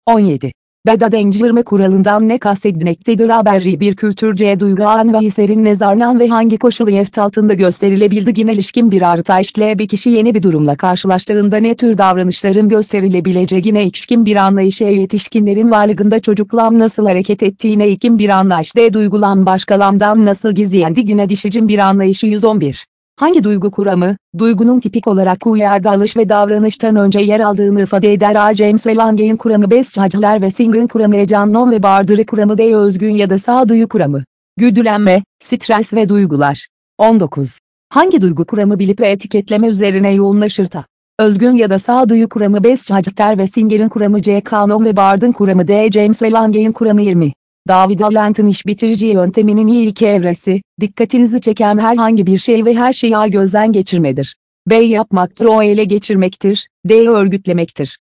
17. Beda dengeleme kuralından ne kastedilmektedir? Haberri bir kültür C. Duyguan ve hislerin ne zarnan ve hangi koşulu altında gösterilebildiğine ilişkin bir artışla bir kişi yeni bir durumla karşılaştığında ne tür davranışların gösterilebileceğine ilişkin bir anlayışa yetişkinlerin varlığında çocuklam nasıl hareket ettiğine ilişkin bir anlayış D. Duygulan başkalamdan nasıl gizlendiğine dişicin bir anlayışı 111. Hangi duygu kuramı, duygunun tipik olarak uyarılış ve davranıştan önce yer aldığını ifade eder? A. James ve Lange'in kuramı Besçacılar ve Singh'in kuramı E. Cannon ve Bardır'ı kuramı D. Özgün ya da sağduyu kuramı. Güdülenme, stres ve duygular. 19. Hangi duygu kuramı bilip ve etiketleme üzerine yoğunlaşır da? Özgün ya da sağduyu kuramı Besçacılar ve Singh'in kuramı C. Cannon ve Bard'ın kuramı D. James ve Lange'in kuramı 20. David Allen'ın iş bitirici yönteminin ilk evresi, dikkatinizi çeken herhangi bir şey ve her şeyi gözden geçirmedir. B. Yapmaktır, O ele geçirmektir, D. Örgütlemektir.